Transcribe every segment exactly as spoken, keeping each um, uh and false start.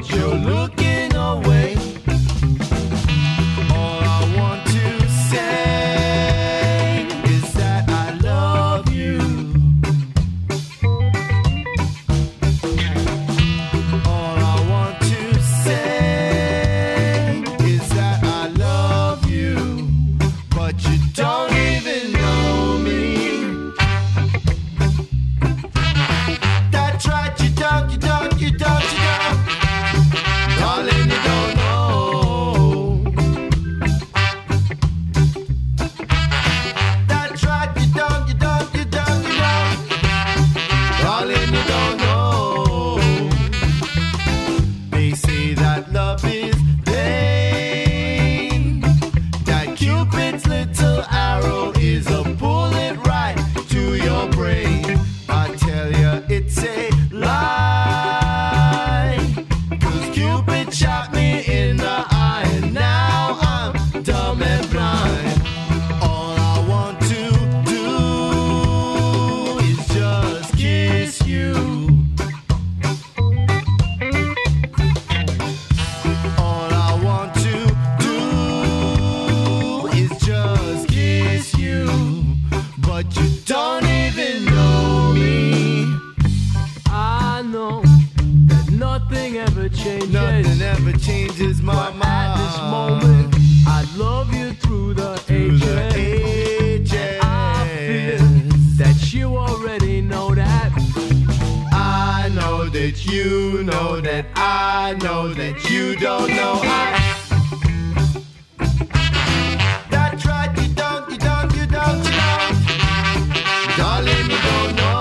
but you're looking away. All I want to say is that I love you. All I want to say is that I love you, but you don't even know me. That's right, you don't, you don't, you don't, you don't. Darling, you don't know. That's right, you don't, you don't, you don't, you don't. Darling, you don't know. They say that love is pain, that Cupid's little arrow is a bullet right to your brain. I tell you, it's a lie, 'cause Cupid shot me in the eye, and now I'm dumb and blind. All I want to do is just kiss you. All I want to do is just kiss you, but you don't even know me. I know that nothing ever changes. Nothing ever changes my But mind. at this moment, I love you through the Through the ages. ages. I feel that you already know that. I know that you know that I know that you don't know. I. That's right, you don't, you don't, you don't, you don't. Darling, you don't know.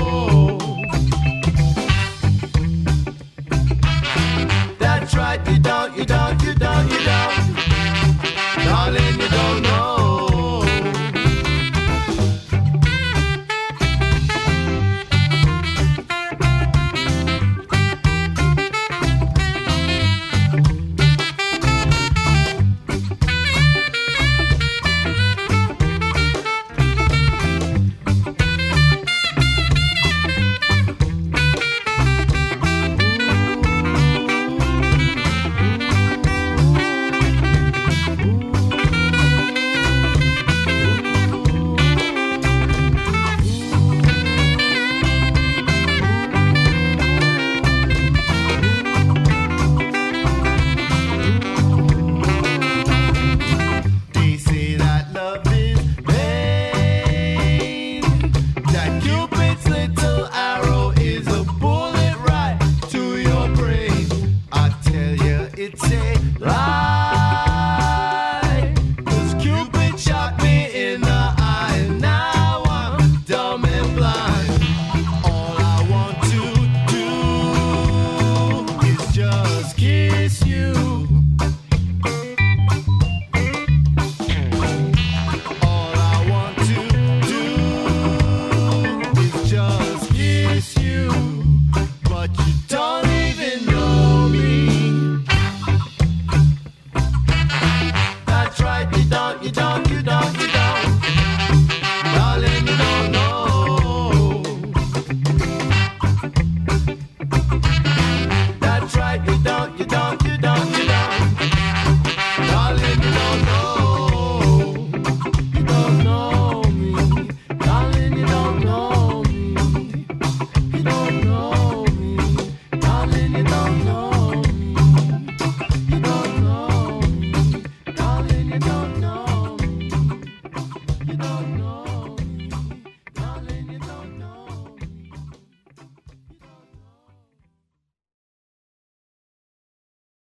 That's right, you don't, you don't, you don't, you don't. Darling, you don't know. They say that love is pain, that Cupid's little arrow is a bullet right to your brain. I tell you, it's a lie, 'cause Cupid shot me in the eye, and now I'm dumb and blind. All I want to do is just kiss you.